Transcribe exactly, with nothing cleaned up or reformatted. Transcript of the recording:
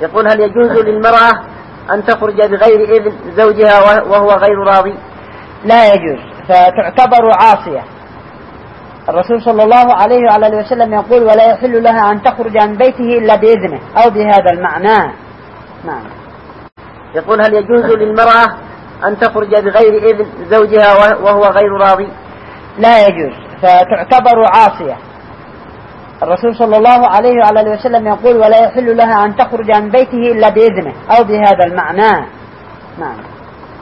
يقول هل يجوز للمرأة أن تخرج بغير إذن زوجها وهو غير راضي؟ لا يجوز، فتعتبر عاصية. الرسول صلى الله عليه وعلى وسلم يقول ولا يحل لها أن تخرج عن بيته إلا بإذنه أو بهذا المعنى. نعم. يقول هل يجوز للمرأة أن تخرج بغير إذن زوجها وهو غير راضي؟ لا يجوز، فتعتبر عاصية. الرسول صلى الله عليه وعلى وسلم يقول ولا يحل لها أن تخرج عن بيته إلا بإذنه أو بهذا المعنى. نعم.